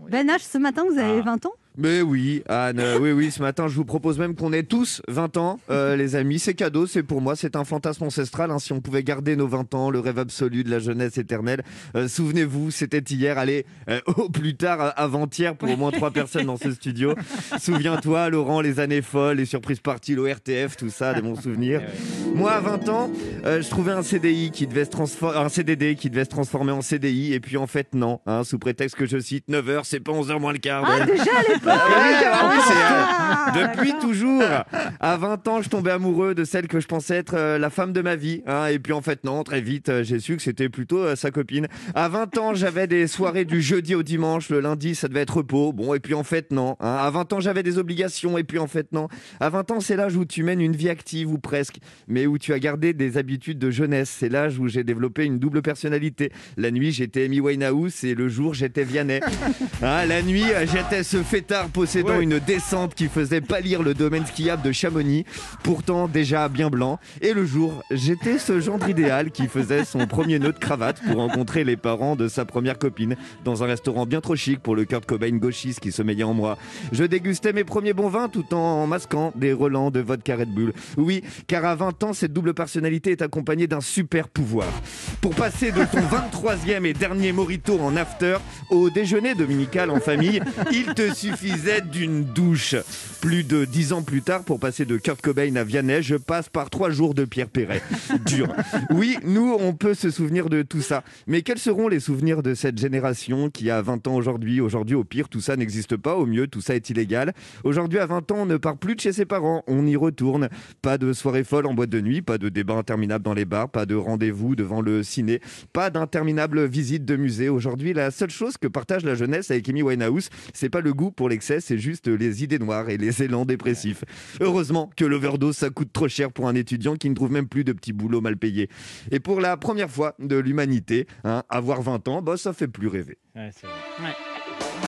Ben H, ce matin, vous avez 20 ans? Mais oui, Anne, oui, ce matin, je vous propose même qu'on ait tous 20 ans, les amis. C'est cadeau, c'est pour moi, c'est un fantasme ancestral. Si on pouvait garder nos 20 ans, le rêve absolu de la jeunesse éternelle. Souvenez-vous, c'était hier, allez, au plus tard, avant-hier, pour au moins 3 personnes dans ce studio. Souviens-toi, Laurent, les années folles, les surprises parties, l'ORTF, tout ça, des bons souvenirs. Moi, à 20 ans, je trouvais un CDD qui devait se transformer en CDI. Et puis, en fait, non. Sous prétexte que je cite 9h, c'est pas 11h moins le quart. Ah, déjà à l'époque. Depuis toujours. À 20 ans, je tombais amoureux de celle que je pensais être la femme de ma vie. Et puis en fait, non, très vite, j'ai su que c'était plutôt sa copine. À 20 ans, j'avais des soirées du jeudi au dimanche. Le lundi, ça devait être repos. Bon, et puis en fait, non. À 20 ans, j'avais des obligations. Et puis en fait, non. À 20 ans, c'est l'âge où tu mènes une vie active, ou presque, mais où tu as gardé des habitudes de jeunesse. C'est l'âge où j'ai développé une double personnalité. La nuit, j'étais Amy Winehouse et le jour, j'étais Vianney. La nuit, j'étais ce fêtard possédant une descente qui faisait pâlir le domaine skiable de Chamonix, pourtant déjà bien blanc. Et le jour, j'étais ce gendre idéal qui faisait son premier nœud de cravate pour rencontrer les parents de sa première copine dans un restaurant bien trop chic pour le Kurt Cobain gauchiste qui sommeillait en moi. Je dégustais mes premiers bons vins tout en masquant des relents de vodka Red Bull. Oui, car à 20 ans, cette double personnalité est accompagnée d'un super pouvoir. Pour passer de ton 23e et dernier mojito en after au déjeuner dominical en famille, il te suffisait d'une douche. Plus de 10 ans plus tard, pour passer de Kurt Cobain à Vianney, je passe par 3 jours de Pierre Perret. Dur. Oui, nous, on peut se souvenir de tout ça. Mais quels seront les souvenirs de cette génération qui a 20 ans aujourd'hui? Aujourd'hui, au pire, tout ça n'existe pas. Au mieux, tout ça est illégal. Aujourd'hui, à 20 ans, on ne part plus de chez ses parents. On y retourne. Pas de soirée folle en boîte de nuit, pas de débat interminable dans les bars, pas de rendez-vous devant le ciné, pas d'interminable visite de musée. Aujourd'hui, la seule chose que partage la jeunesse avec Amy Winehouse, c'est pas le goût pour l'excès, c'est juste les idées noires et les élans dépressifs. Heureusement que l'overdose, ça coûte trop cher pour un étudiant qui ne trouve même plus de petits boulots mal payés. Et pour la première fois de l'humanité, avoir 20 ans, ça fait plus rêver. Ouais, c'est vrai. Ouais.